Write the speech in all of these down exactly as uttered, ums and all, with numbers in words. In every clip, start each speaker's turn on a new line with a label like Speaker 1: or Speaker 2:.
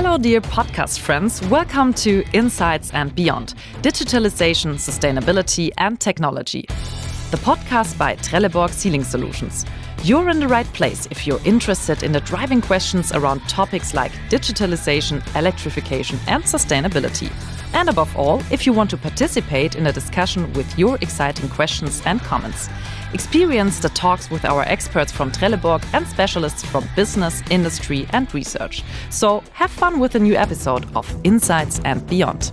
Speaker 1: Hello, dear podcast friends. Welcome to Insights and Beyond, Digitalization, Sustainability and Technology, the podcast by Trelleborg Sealing Solutions. You're in the right place if you're interested in the driving questions around topics like digitalization, electrification and sustainability. And above all, if you want to participate in a discussion with your exciting questions and comments. Experience the talks with our experts from Trelleborg and specialists from business, industry and research. So have fun with a new episode of Insights and Beyond.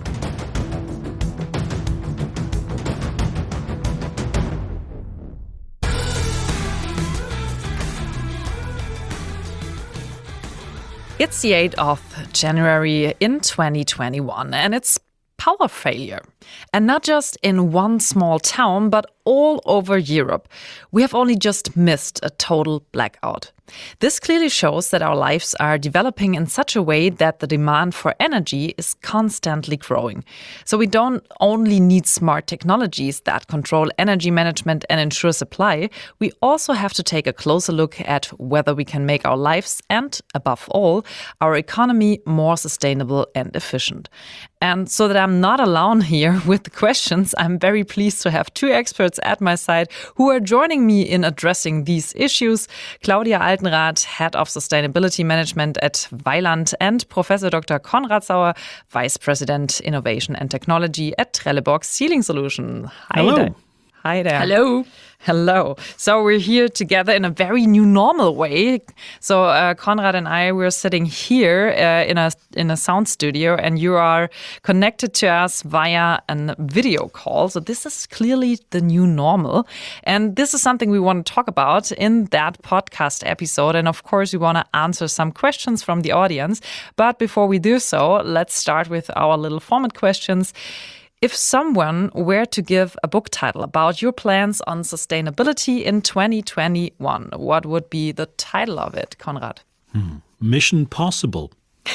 Speaker 1: It's the eighth of January in twenty twenty-one and it's power failure. And not just in one small town, but all over Europe. We have only just missed a total blackout. This clearly shows that our lives are developing in such a way that the demand for energy is constantly growing. So we don't only need smart technologies that control energy management and ensure supply, we also have to take a closer look at whether we can make our lives and, above all, our economy more sustainable and efficient. And so that I'm not alone here with the questions, I'm very pleased to have two experts at my side who are joining me in addressing these issues. Claudia Altenrath, Head of Sustainability Management at Vaillant, and Professor Doctor Konrad Sauer, Vice President Innovation and Technology at Trelleborg Sealing Solutions. Hi
Speaker 2: Hello.
Speaker 1: there. Hi there.
Speaker 3: Hello.
Speaker 1: Hello. So we're here together in a very new normal way. So uh, Konrad and I, we're sitting here uh, in a in a sound studio, and you are connected to us via a video call. So this is clearly the new normal, and this is something we want to talk about in that podcast episode. And of course, we want to answer some questions from the audience. But before we do so, let's start with our little format questions. If someone were to give a book title about your plans on sustainability in twenty twenty-one, what would be the title of it, Konrad?
Speaker 2: Hmm. Mission Possible.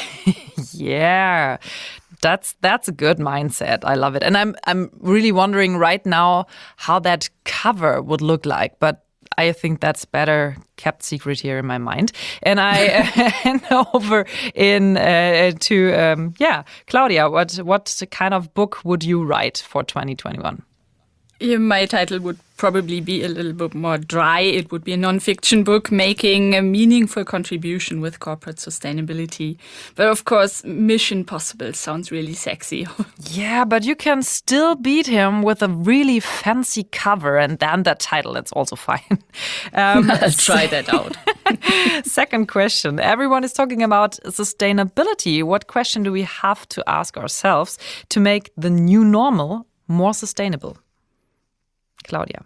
Speaker 1: Yeah, that's that's a good mindset. I love it. And I'm I'm really wondering right now how that cover would look like. But I think that's better kept secret here in my mind. And I hand over in uh, to um, yeah, Claudia. What what kind of book would you write for twenty twenty-one?
Speaker 3: Yeah, my title would probably be a little bit more dry. It would be a non-fiction book making a meaningful contribution with corporate sustainability. But of course, Mission Possible sounds really sexy.
Speaker 1: Yeah, but you can still beat him with a really fancy cover, and then that title, that's also fine. Um,
Speaker 3: I'll try that out.
Speaker 1: Second question. Everyone is talking about sustainability. What question do we have to ask ourselves to make the new normal more sustainable? Claudia.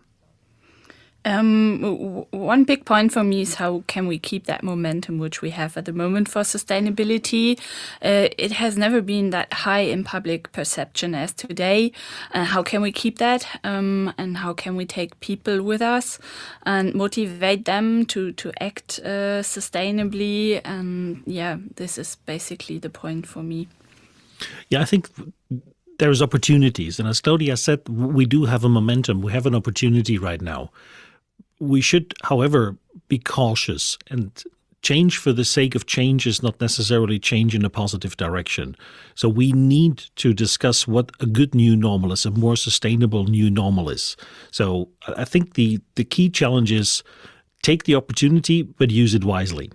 Speaker 3: Um, w- one big point for me is how can we keep that momentum which we have at the moment for sustainability. Uh, it has never been that high in public perception as today. Uh, how can we keep that? Um, and how can we take people with us and motivate them to, to act uh, sustainably? And yeah, this is basically the point for me.
Speaker 2: Yeah, I think there's opportunities. And as Claudia said, we do have a momentum. We have an opportunity right now. We should, however, be cautious, and change for the sake of change is not necessarily change in a positive direction. So we need to discuss what a good new normal is, a more sustainable new normal is. So I think the, the key challenge is take the opportunity, but use it wisely.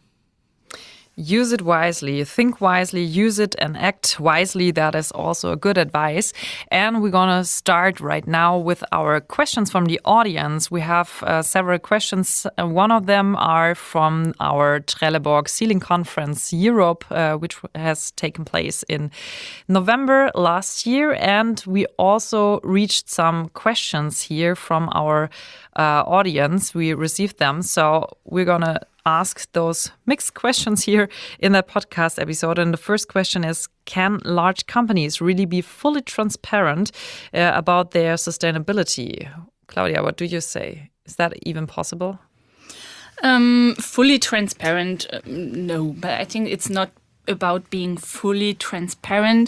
Speaker 1: Use it wisely, think wisely, use it and act wisely. That is also a good advice. And we're going to start right now with our questions from the audience. We have uh, several questions. Uh, one of them are from our Trelleborg Sealing Conference Europe, uh, which has taken place in November last year. And we also reached some questions here from our uh, audience. We received them. So we're going to ask those mixed questions here in that podcast episode. And the first question is, can large companies really be fully transparent uh, about their sustainability? Claudia, what do you say? Is that even possible?
Speaker 3: Um, fully transparent, um, no, but I think it's not about being fully transparent.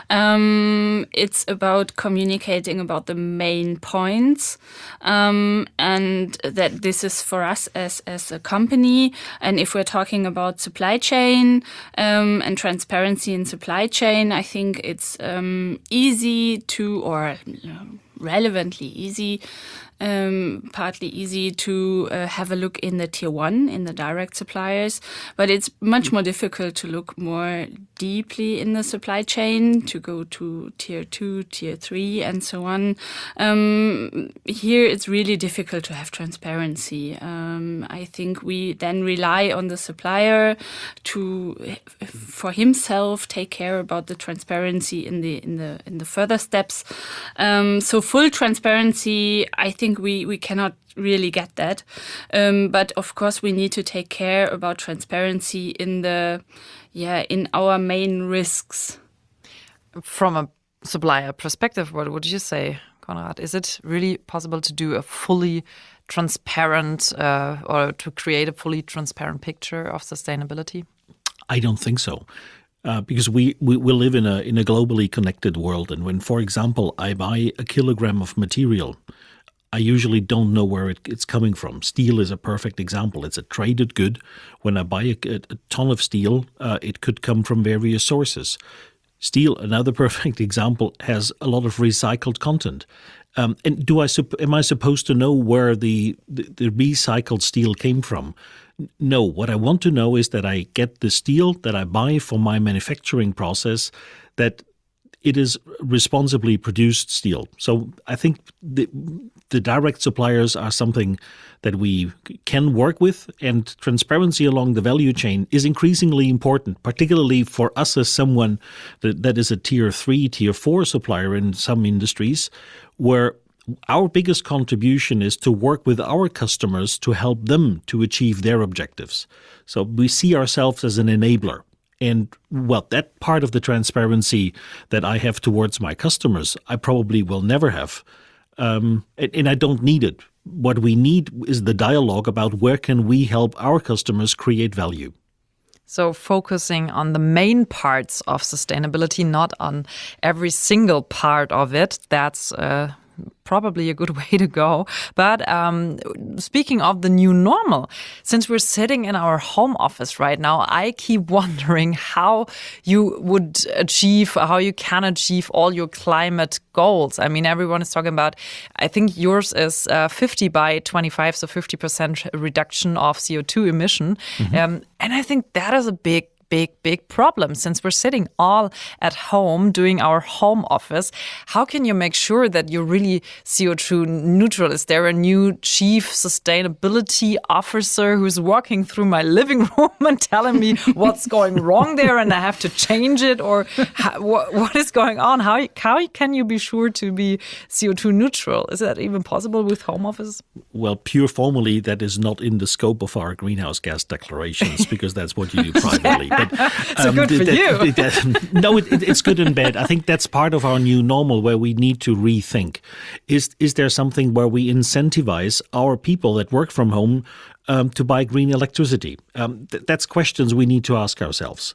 Speaker 3: Um, it's about communicating about the main points, um, and that this is for us as, as a company. And if we're talking about supply chain um, and transparency in supply chain, I think it's um, easy to, or you know, relevantly easy, um, partly easy to uh, have a look in the tier one, in the direct suppliers, but it's much more difficult to look more deeply in the supply chain, to go to tier two, tier three, and so on. Um, here it's really difficult to have transparency. Um, I think we then rely on the supplier to, for himself, take care about the transparency in the in the in the further steps. Um, so full transparency, I think we, we cannot really get that. Um, but of course, we need to take care about transparency in the, yeah, in our main risks.
Speaker 1: From a supplier perspective, what would you say, Konrad? Is it really possible to do a fully transparent uh, or to create a fully transparent picture of sustainability?
Speaker 2: I don't think so. Uh, because we, we, we live in a in a globally connected world. And when, for example, I buy a kilogram of material, I usually don't know where it, it's coming from. Steel is a perfect example. It's a traded good. When I buy a, a, a ton of steel, uh, it could come from various sources. Steel, another perfect example, has a lot of recycled content. Um, and do I am I supposed to know where the, the, the recycled steel came from? No, what I want to know is that I get the steel that I buy for my manufacturing process, that it is responsibly produced steel. So I think the, the direct suppliers are something that we can work with, and transparency along the value chain is increasingly important, particularly for us as someone that, that is a tier three, tier four supplier in some industries, where our biggest contribution is to work with our customers to help them to achieve their objectives. So we see ourselves as an enabler. And, well, that part of the transparency that I have towards my customers, I probably will never have. Um, and, and I don't need it. What we need is the dialogue about where can we help our customers create value.
Speaker 1: So focusing on the main parts of sustainability, not on every single part of it, that's uh, probably a good way to go. But um, speaking of the new normal, since we're sitting in our home office right now, I keep wondering how you would achieve, how you can achieve all your climate goals. I mean, everyone is talking about, I think yours is uh, fifty by twenty-five, so fifty percent reduction of C O two emission. Mm-hmm. Um, and I think that is a big big, big problem since we're sitting all at home doing our home office. How can you make sure that you're really C O two neutral? Is there a new chief sustainability officer who's walking through my living room and telling me what's going wrong there and I have to change it? Or how, what, what is going on? How, how can you be sure to be C O two neutral? Is that even possible with home office?
Speaker 2: Well, pure formally, that is not in the scope of our greenhouse gas declarations because that's what you do privately. But,
Speaker 1: so um, good for
Speaker 2: that,
Speaker 1: you.
Speaker 2: That, no, it, it, it's good and bad. I think that's part of our new normal where we need to rethink. Is is there something where we incentivize our people that work from home um, to buy green electricity? Um, th- that's questions we need to ask ourselves.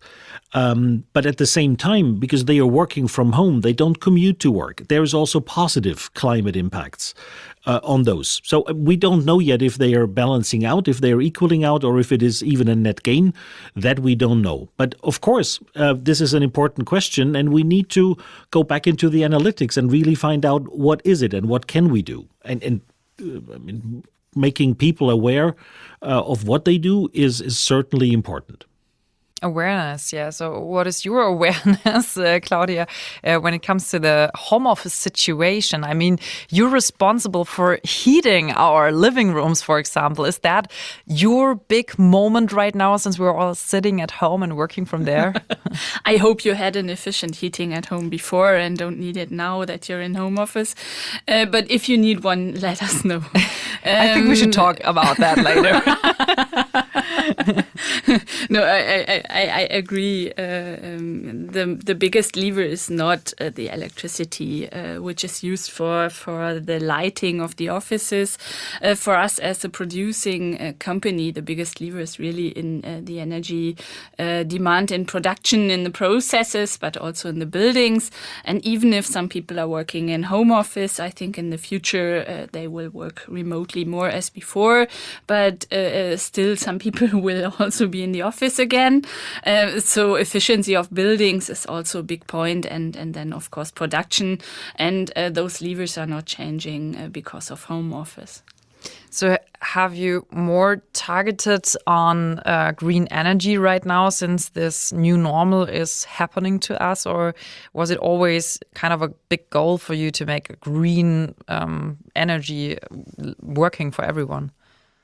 Speaker 2: Um, but at the same time, because they are working from home, they don't commute to work. There is also positive climate impacts uh, on those. So we don't know yet if they are balancing out, if they are equaling out, or if it is even a net gain. That we don't know. But of course, uh, this is an important question, and we need to go back into the analytics and really find out what is it and what can we do. And, and uh, I mean, making people aware uh, of what they do is, is certainly important.
Speaker 1: Awareness, yeah. So what is your awareness, uh, Claudia, uh, when it comes to the home office situation? I mean, you're responsible for heating our living rooms, for example. Is that your big moment right now since we're all sitting at home and working from there?
Speaker 3: I hope you had an efficient heating at home before and don't need it now that you're in home office. Uh, but if you need one, let us know. Um,
Speaker 1: I think we should talk about that later.
Speaker 3: no, I, I, I, I agree. Uh, um, the the biggest lever is not uh, the electricity, uh, which is used for for the lighting of the offices. Uh, for us as a producing uh, company, the biggest lever is really in uh, the energy uh, demand in production, in the processes, but also in the buildings. And even if some people are working in home office, I think in the future uh, they will work remotely more as before. But uh, uh, still, some people will also be in the office again. Uh, so efficiency of buildings is also a big point, and and then of course production, and uh, those levers are not changing uh, because of home office.
Speaker 1: So have you more targeted on uh, green energy right now, since this new normal is happening to us? Or was it always kind of a big goal for you to make green um, energy working for everyone?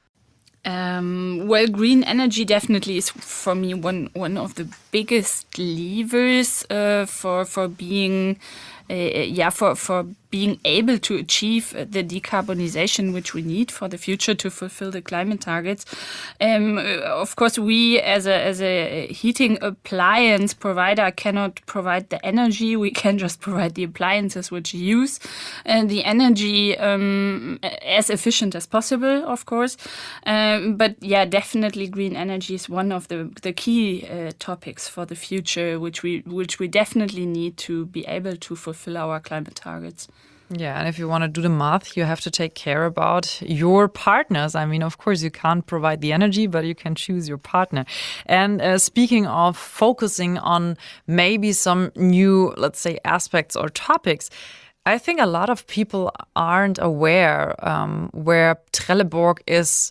Speaker 3: Um, well, green energy definitely is for me one one of the biggest levers uh, for for being uh, yeah for for being able to achieve the decarbonization which we need for the future to fulfill the climate targets. Um, of course, we as a as a heating appliance provider cannot provide the energy. We can just provide the appliances which use and the energy um, as efficient as possible, of course. Um, but yeah, definitely green energy is one of the the key uh, topics for the future, which we which we definitely need to be able to fulfill our climate targets.
Speaker 1: Yeah, and if you want to do the math, you have to take care about your partners. I mean, of course, you can't provide the energy, but you can choose your partner. And uh, speaking of focusing on maybe some new, let's say, aspects or topics, I think a lot of people aren't aware um, where Trelleborg is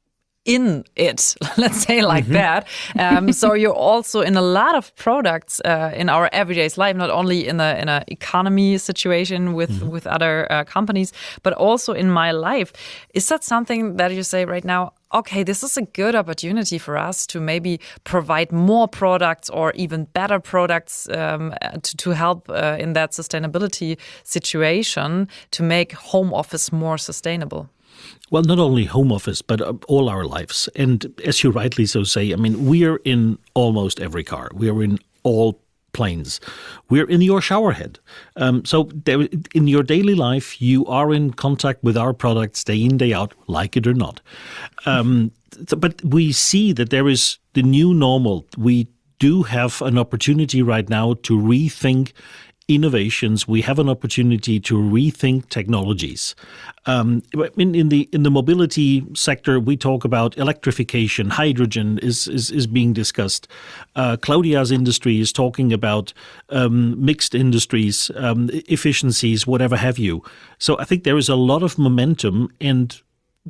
Speaker 1: in it, let's say like mm-hmm. that. Um, so you're also in a lot of products uh, in our everyday life, not only in a in a economy situation with mm-hmm. with other uh, companies, but also in my life. Is that something that you say right now? Okay, this is a good opportunity for us to maybe provide more products or even better products um, to, to help uh, in that sustainability situation to make home office more sustainable.
Speaker 2: Well, not only home office, but uh, all our lives. And as you rightly so say, I mean, we are in almost every car. We are in all planes. We're in your shower head. Um, so there, in your daily life, you are in contact with our products day in, day out, like it or not. Um, but we see that there is the new normal. We do have an opportunity right now to rethink innovations. We have an opportunity to rethink technologies. Um, in, in the in the mobility sector, we talk about electrification. Hydrogen is is, is being discussed. Uh, Claudia's industry is talking about um, mixed industries, um, efficiencies, whatever have you. So I think there is a lot of momentum, and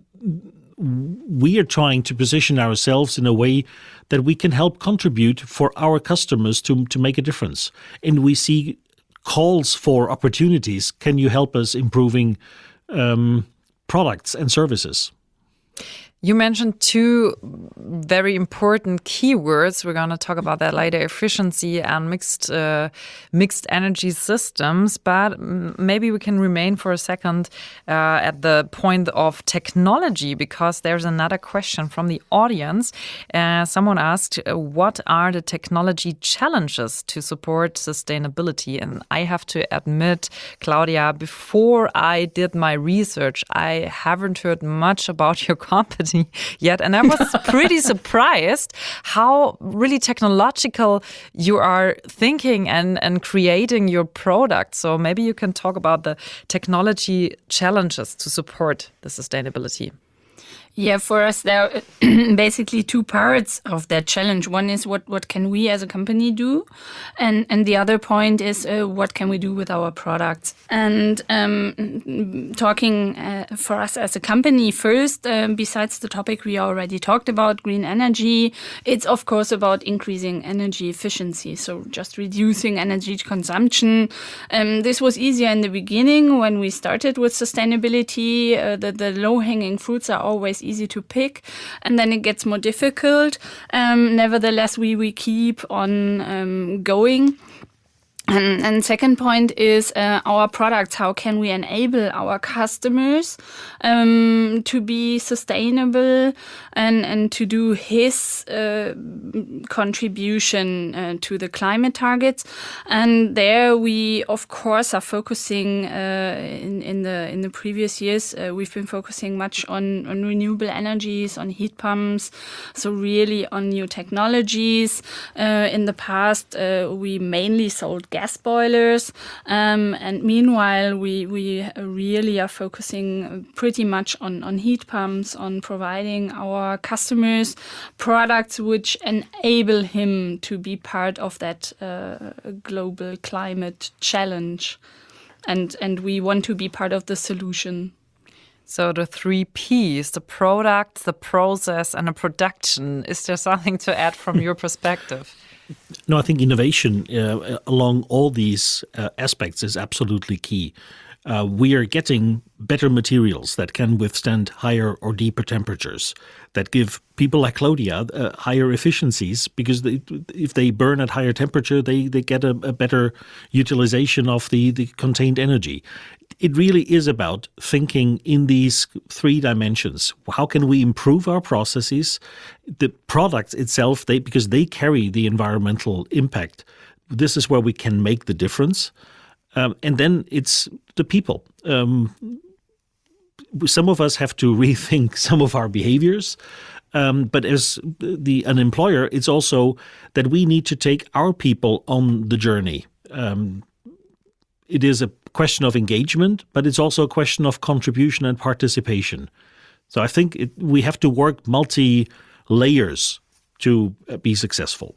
Speaker 2: we are trying to position ourselves in a way that we can help contribute for our customers to to make a difference. And we see calls for opportunities. Can you help us improving um, products and services?
Speaker 1: You mentioned two very important keywords. We're going to talk about that later: efficiency and mixed uh, mixed energy systems. But maybe we can remain for a second uh, at the point of technology, because there's another question from the audience. Uh, someone asked, what are the technology challenges to support sustainability? And I have to admit, Claudia, before I did my research, I haven't heard much about your company yet, and I was pretty surprised how really technological you are thinking and, and creating your product. So maybe you can talk about the technology challenges to support the sustainability.
Speaker 3: Yeah, for us, there are basically two parts of that challenge. One is what, what can we as a company do? And and the other point is uh, what can we do with our products? And um, talking uh, for us as a company first, um, besides the topic we already talked about, green energy, it's of course about increasing energy efficiency. So just reducing energy consumption. Um, this was easier in the beginning when we started with sustainability. Uh, the, the low-hanging fruits are always easy to pick, and then it gets more difficult. Um, nevertheless, we, we keep on um, going. And, and second point is uh, our products. How can we enable our customers um, to be sustainable and, and to do his uh, contribution uh, to the climate targets? And there we, of course, are focusing uh, in, in the in the previous years. Uh, we've been focusing much on, on renewable energies, on heat pumps, so really on new technologies. Uh, in the past, uh, we mainly sold gas boilers, um, and meanwhile we we really are focusing pretty much on, on heat pumps, on providing our customers products which enable him to be part of that uh, global climate challenge, and and we want to be part of the solution.
Speaker 1: So the three Ps, the product, the process, and the production. Is there something to add from your perspective?
Speaker 2: No, I think innovation uh, along all these uh, aspects is absolutely key. Uh, we are getting better materials that can withstand higher or deeper temperatures, that give people like Claudia uh, higher efficiencies, because they, if they burn at higher temperature, they, they get a, a better utilization of the, the contained energy. It really is about thinking in these three dimensions. How can we improve our processes? The products itself, they because they carry the environmental impact. This is where we can make the difference. Um, and then it's the people. Um, some of us have to rethink some of our behaviors. Um, but as the an employer, it's also that we need to take our people on the journey. Um, it is a question of engagement, but it's also a question of contribution and participation. So I think it, we have to work multi-layers to be successful.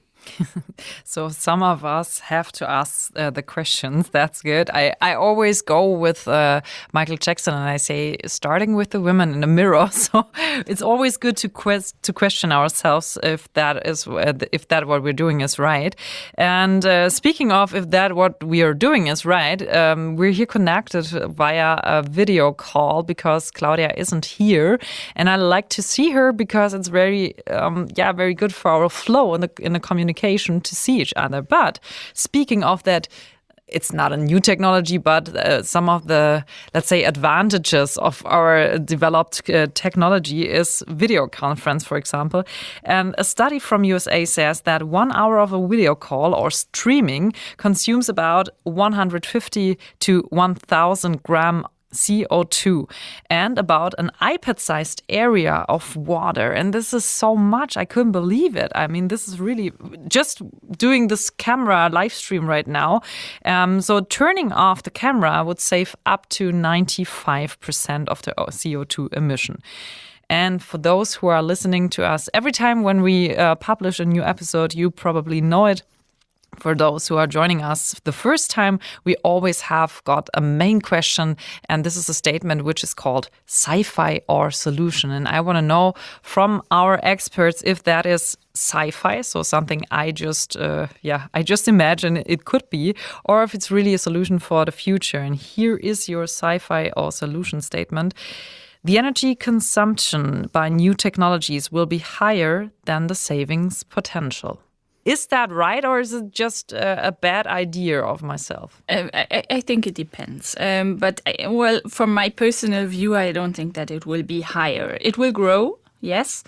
Speaker 1: So some of us have to ask uh, the questions. That's good. I, I always go with uh, Michael Jackson and I say, starting with the women in the mirror. So it's always good to quest to question ourselves if that is uh, if that what we're doing is right. And uh, speaking of if that what we are doing is right, um, we're here connected via a video call because Claudia isn't here, and I like to see her because it's very um, yeah very good for our flow in the in the communication. To see each other. But speaking of that, it's not a new technology, but uh, some of the, let's say, advantages of our developed uh, technology is video conference, for example. And a study from U S A says that one hour of a video call or streaming consumes about one hundred fifty to one thousand gram C O two and about an iPad-sized area of water. And this is so much. I couldn't believe it. I mean, this is really just doing this camera live stream right now. Um, so turning off the camera would save up to ninety-five percent of the C O two emission. And for those who are listening to us, every time when we uh, publish a new episode, you probably know it. For those who are joining us the first time, we always have got a main question, and this is a statement which is called sci-fi or solution. And I want to know from our experts if that is sci-fi, so something I just, uh, yeah, I just imagine it could be, or if it's really a solution for the future. And here is your sci-fi or solution statement. The energy consumption by new technologies will be higher than the savings potential. Is that right, or is it just a, a bad idea of myself?
Speaker 3: Uh, I, I think it depends. Um, but, I, well, from my personal view, I don't think that it will be higher. It will grow. Yes.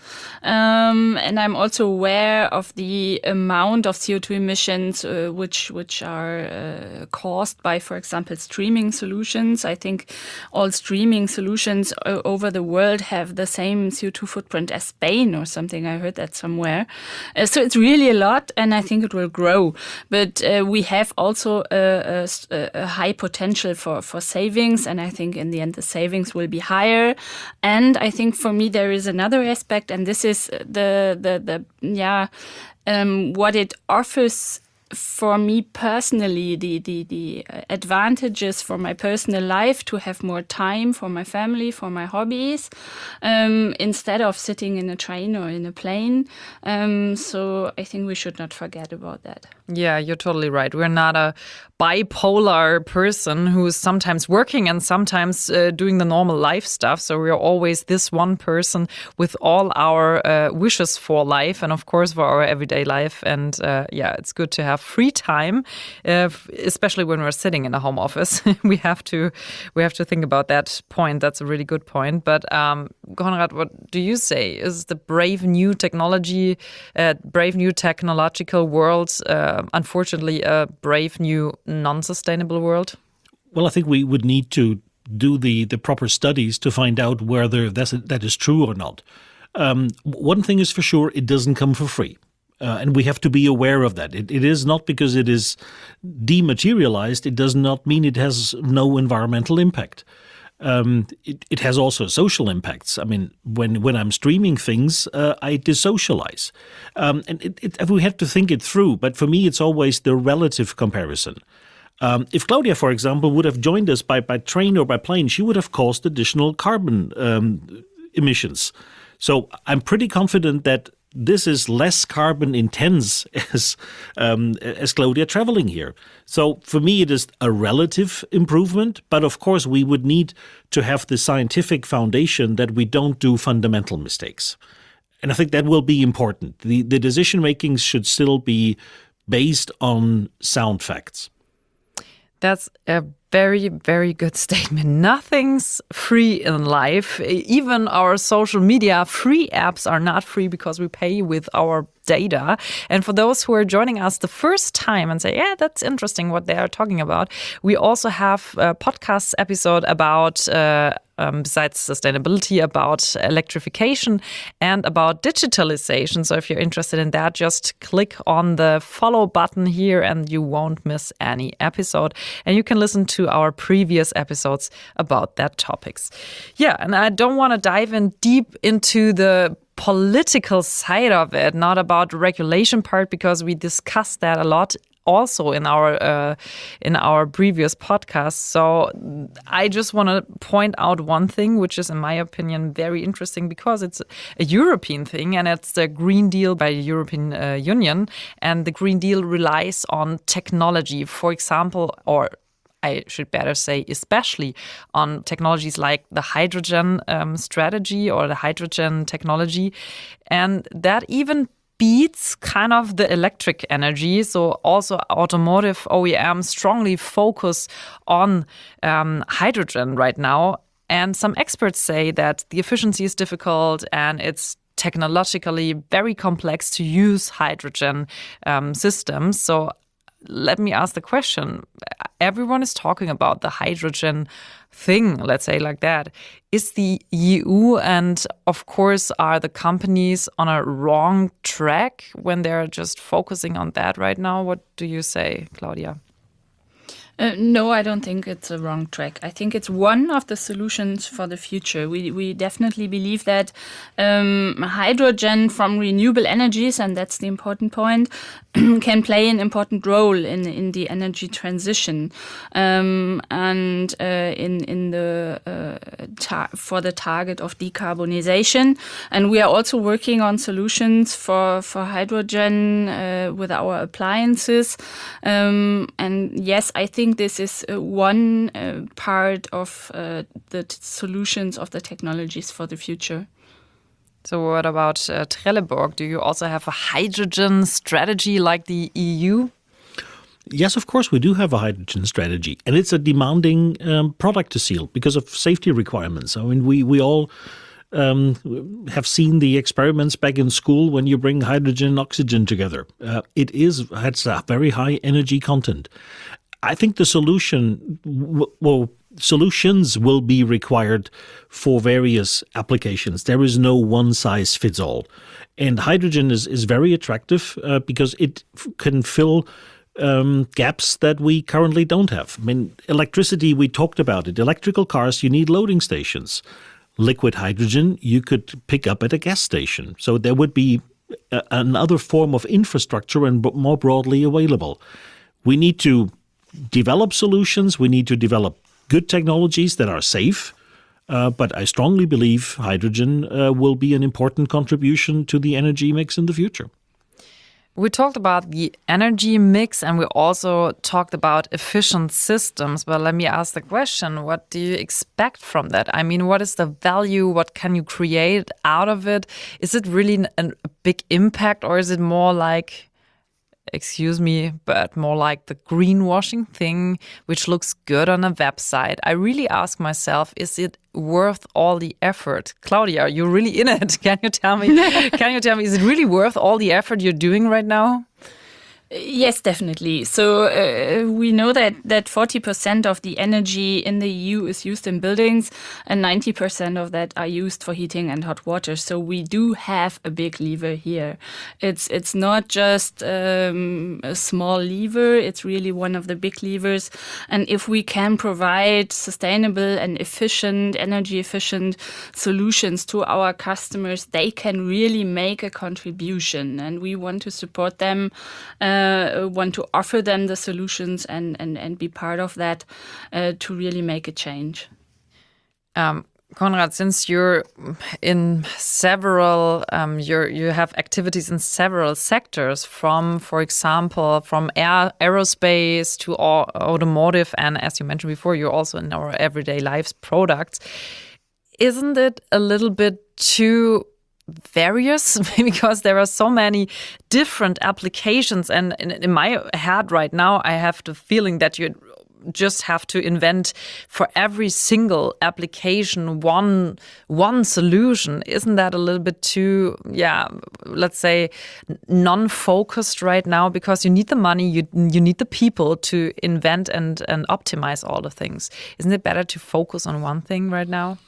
Speaker 3: Um, and I'm also aware of the amount of C O two emissions uh, which which are uh, caused by, for example, streaming solutions. I think all streaming solutions uh, over the world have the same C O two footprint as Spain or something. I heard that somewhere. Uh, so it's really a lot, and I think it will grow. But uh, we have also a, a, a high potential for, for savings, and I think in the end the savings will be higher. And I think for me there is another aspect, and this is the the the yeah um, what it offers for me personally, the, the the advantages for my personal life to have more time for my family, for my hobbies, um, instead of sitting in a train or in a plane. Um, so I think we should not forget about that.
Speaker 1: Yeah, you're totally right. We're not a bipolar person who's sometimes working and sometimes uh, doing the normal life stuff. So we're always this one person with all our uh, wishes for life and, of course, for our everyday life. And uh, yeah, it's good to have free time, uh, especially when we're sitting in a home office. we have to we have to think about that point. That's a really good point. But um, Konrad, what do you say? Is the brave new technology, uh, brave new technological world, uh, unfortunately, a brave new non-sustainable world?
Speaker 2: Well, I think we would need to do the, the proper studies to find out whether that's, that is true or not. Um, one thing is for sure, it doesn't come for free. Uh, and we have to be aware of that. It, it is not because it is dematerialized, it does not mean it has no environmental impact. Um, it, it has also social impacts. I mean, when, when I'm streaming things, uh, I desocialize. Um, and it, it, we have to think it through. But for me, it's always the relative comparison. Um, if Claudia, for example, would have joined us by, by train or by plane, she would have caused additional carbon um, emissions. So I'm pretty confident that this is less carbon intense as um, as Claudia traveling here. So for me, it is a relative improvement. But of course, we would need to have the scientific foundation that we don't do fundamental mistakes. And I think that will be important. The, the decision making should still be based on sound facts.
Speaker 1: That's a very, very good statement. Nothing's free in life. Even our social media free apps are not free because we pay with our data. And for those who are joining us the first time and say, yeah, that's interesting what they are talking about, we also have a podcast episode about uh, Um, besides sustainability, about electrification and about digitalization. So if you're interested in that, just click on the follow button here and you won't miss any episode. And you can listen to our previous episodes about that topics. Yeah, and I don't want to dive in deep into the political side of it, not about the regulation part, because we discussed that a lot also in our uh, in our previous podcast. So I just want to point out one thing, which is, in my opinion, very interesting because it's a European thing and it's the Green Deal by the European uh, Union. And the Green Deal relies on technology, for example, or I should better say, especially on technologies like the hydrogen um, strategy or the hydrogen technology. And that even beats kind of the electric energy. So also automotive O E Ms strongly focus on um, hydrogen right now. And some experts say that the efficiency is difficult and it's technologically very complex to use hydrogen um, systems. So let me ask the question. Everyone is talking about the hydrogen thing, let's say like that. Is the E U and, of course, are the companies on a wrong track when they're just focusing on that right now? What do you say, Claudia?
Speaker 3: Uh, no, I don't think it's a wrong track. I think it's one of the solutions for the future. We we definitely believe that um, hydrogen from renewable energies, and that's the important point, can play an important role in in the energy transition um, and uh, in in the uh, tar- for the target of decarbonization. And we are also working on solutions for for hydrogen uh, with our appliances. Um, and yes, I think. This is uh, one uh, part of uh, the t- solutions of the technologies for the future.
Speaker 1: So what about uh, Trelleborg? Do you also have a hydrogen strategy like the E U?
Speaker 2: Yes, of course, we do have a hydrogen strategy. And it's a demanding um, product to seal because of safety requirements. I mean, we, we all um, have seen the experiments back in school when you bring hydrogen and oxygen together. Uh, it is, it's a very high energy content. I think the solution, well, solutions will be required for various applications. There is no one size fits all. And hydrogen is, is very attractive uh, because it f- can fill um, gaps that we currently don't have. I mean, electricity, we talked about it. Electrical cars, you need loading stations. Liquid hydrogen, you could pick up at a gas station. So there would be a, another form of infrastructure and b- more broadly available. We need to develop solutions. We need to develop good technologies that are safe. Uh, but I strongly believe hydrogen uh, will be an important contribution to the energy mix in the future.
Speaker 1: We talked about the energy mix and we also talked about efficient systems. But let me ask the question, what do you expect from that? I mean, what is the value? What can you create out of it? Is it really an, a big impact, or is it more like, excuse me, but more like the greenwashing thing, which looks good on a website? I really ask myself, is it worth all the effort? Claudia, you're really in it. Can you tell me, can you tell me, is it really worth all the effort you're doing right now?
Speaker 3: Yes, definitely. So uh, we know that, that forty percent of the energy in the E U is used in buildings and ninety percent of that are used for heating and hot water. So we do have a big lever here. It's it's not just um, a small lever, it's really one of the big levers. And if we can provide sustainable and efficient, energy efficient solutions to our customers, they can really make a contribution. And we want to support them. Uh, Uh, want to offer them the solutions and, and, and be part of that uh, to really make a change.
Speaker 1: Um, Konrad, since you're in several, um, you're, you have activities in several sectors, from, for example, from air, aerospace to au- automotive, and as you mentioned before, you're also in our everyday lives products. Isn't it a little bit too various, because there are so many different applications, and in, in my head right now I have the feeling that you just have to invent for every single application one one solution. Isn't that a little bit too, yeah, let's say non-focused right now? Because you need the money, you you need the people to invent and and optimize all the things. Isn't it better to focus on one thing right now?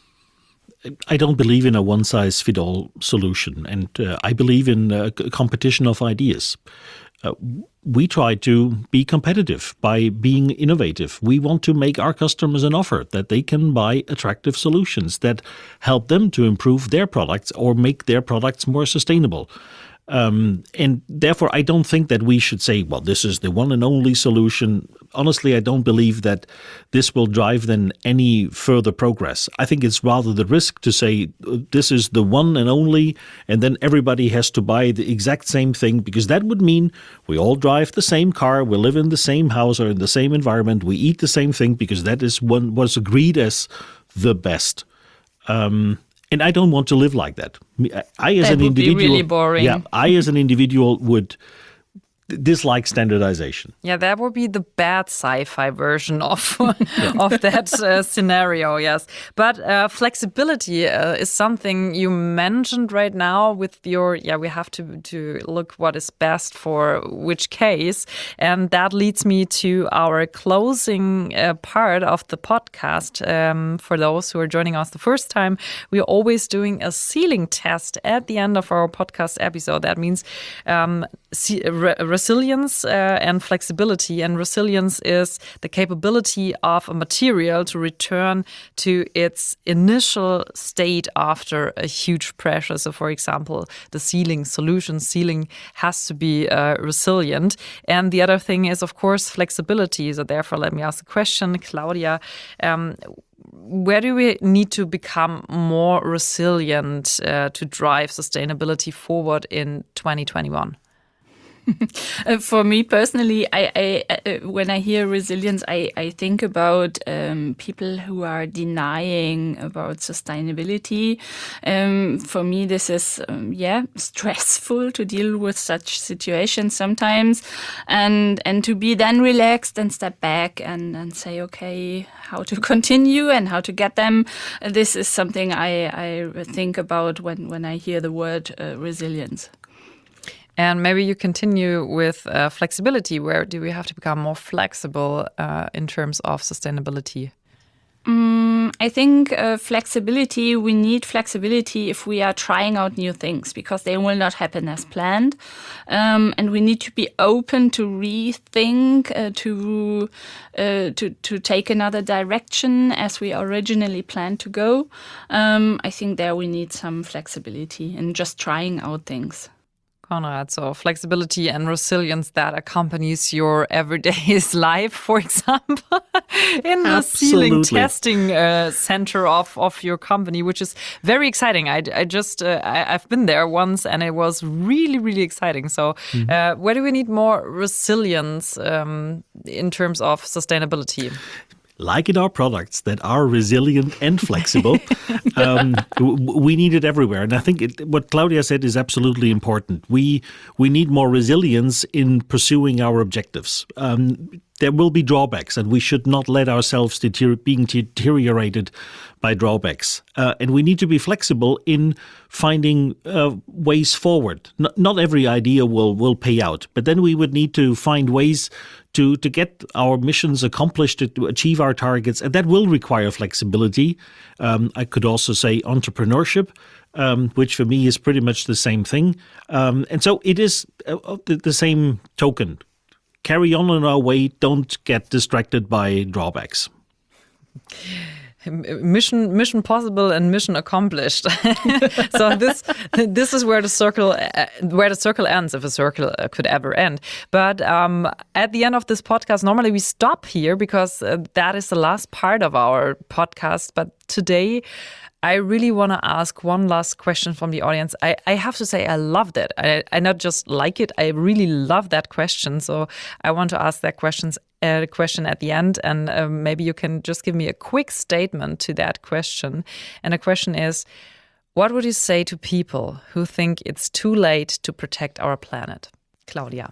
Speaker 2: I don't believe in a one-size-fit-all solution, and uh, I believe in a competition of ideas. Uh, we try to be competitive by being innovative. We want to make our customers an offer that they can buy attractive solutions that help them to improve their products or make their products more sustainable. Um, and therefore, I don't think that we should say, well, this is the one and only solution. Honestly, I don't believe that this will drive then any further progress. I think it's rather the risk to say this is the one and only, and then everybody has to buy the exact same thing, because that would mean we all drive the same car, we live in the same house or in the same environment, we eat the same thing, because that is one was agreed as the best. Um, And I don't want to live like that. I, as
Speaker 3: that
Speaker 2: an
Speaker 3: would
Speaker 2: individual,
Speaker 3: be really boring.
Speaker 2: Yeah, I, as an individual, would dislike standardization.
Speaker 1: Yeah, that would be the bad sci-fi version of of that uh, scenario. Yes, but uh, flexibility uh, is something you mentioned right now. With your, yeah, we have to to look what is best for which case, and that leads me to our closing uh, part of the podcast. Um, for those who are joining us the first time, we are always doing a ceiling test at the end of our podcast episode. That means um, re- resilience uh, and flexibility. And resilience is the capability of a material to return to its initial state after a huge pressure. So, for example, the sealing solution, sealing has to be uh, resilient. And the other thing is, of course, flexibility. So therefore, let me ask the question, Claudia, um, where do we need to become more resilient uh, to drive sustainability forward in twenty twenty-one?
Speaker 3: Uh, for me personally, I, I uh, when I hear resilience, I, I think about um, people who are denying about sustainability. Um, for me, this is um, yeah stressful to deal with such situations sometimes, and and to be then relaxed and step back and, and say, okay, how to continue and how to get them. This is something I, I think about when, when I hear the word uh, resilience.
Speaker 1: And maybe you continue with uh, flexibility. Where do we have to become more flexible uh, in terms of sustainability?
Speaker 3: Um, I think uh, flexibility, we need flexibility if we are trying out new things, because they will not happen as planned. Um, and we need to be open to rethink, uh, to, uh, to to take another direction as we originally planned to go. Um, I think there we need some flexibility in just trying out things.
Speaker 1: Konrad, so flexibility and resilience that accompanies your everyday life, for example, in the
Speaker 2: Absolutely.
Speaker 1: sealing testing uh, center of, of your company, which is very exciting. I, I just, uh, I, I've been there once and it was really, really exciting. So mm-hmm. uh, where do we need more resilience um, in terms of sustainability?
Speaker 2: Like in our products that are resilient and flexible, um, we need it everywhere. And I think it, what Claudia said is absolutely important. We we need more resilience in pursuing our objectives. Um, there will be drawbacks, and we should not let ourselves deter- being deteriorated by drawbacks. Uh, and we need to be flexible in finding uh, ways forward. Not, not every idea will, will pay out, but then we would need to find ways to, to get our missions accomplished, to achieve our targets, and that will require flexibility. Um, I could also say entrepreneurship, um, which for me is pretty much the same thing. Um, and so it is uh, the, the same token. Carry on in our way, don't get distracted by drawbacks.
Speaker 1: Mission, mission possible, and mission accomplished. So this, this is where the circle, uh, where the circle ends, if a circle uh, could ever end. But um, at the end of this podcast, normally we stop here because uh, that is the last part of our podcast. But today, I really want to ask one last question from the audience. I, I have to say I loved it. I, I not just like it, I really love that question. So I want to ask that questions, uh, question at the end. And um, maybe you can just give me a quick statement to that question. And the question is, what would you say to people who think it's too late to protect our planet? Claudia.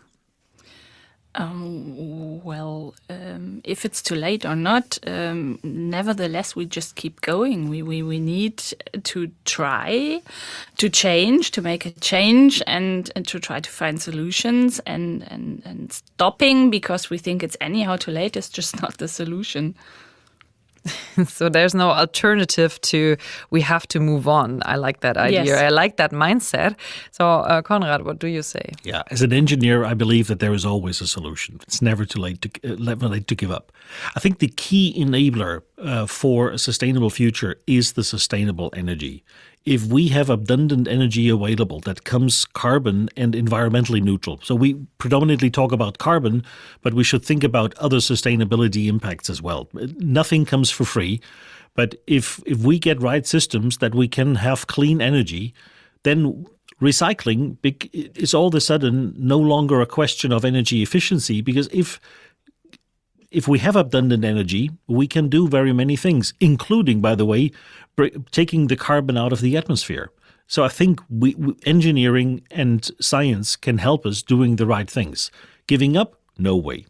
Speaker 3: Um, well, um, if it's too late or not, um, nevertheless, we just keep going. We, we we need to try to change, to make a change, and, and to try to find solutions. And, and, and stopping because we think it's anyhow too late is just not the solution.
Speaker 1: So there's no alternative to we have to move on. I like that idea.
Speaker 3: Yes.
Speaker 1: I like that mindset. So uh, Konrad, what do you say?
Speaker 2: Yeah, as an engineer, I believe that there is always a solution. It's never too late to uh, never late to give up. I think the key enabler uh, for a sustainable future is the sustainable energy. If we have abundant energy available that comes carbon and environmentally neutral. So we predominantly talk about carbon, but we should think about other sustainability impacts as well. Nothing comes for free, but if if we get right systems that we can have clean energy, then recycling is all of a sudden no longer a question of energy efficiency, because if If we have abundant energy, we can do very many things, including, by the way, taking the carbon out of the atmosphere. So I think we, we, engineering and science can help us doing the right things. Giving up? No way.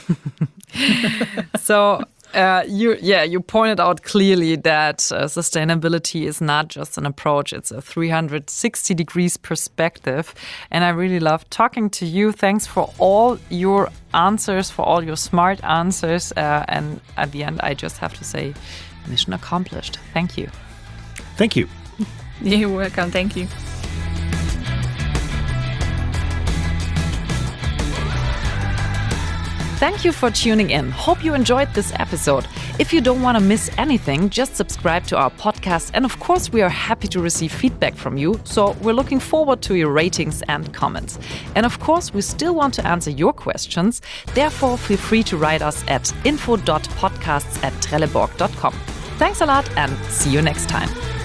Speaker 1: So uh, you, yeah, you pointed out clearly that uh, sustainability is not just an approach; it's a three hundred sixty degrees perspective. And I really love talking to you. Thanks for all your answers, for all your smart answers. Uh, and at the end, I just have to say, mission accomplished. Thank you.
Speaker 2: Thank you.
Speaker 3: You're welcome. Thank you.
Speaker 1: Thank you for tuning in. Hope you enjoyed this episode. If you don't want to miss anything, just subscribe to our podcast. And of course, we are happy to receive feedback from you. So we're looking forward to your ratings and comments. And of course, we still want to answer your questions. Therefore, feel free to write us at info dot podcasts at trelleborg dot com. Thanks a lot and see you next time.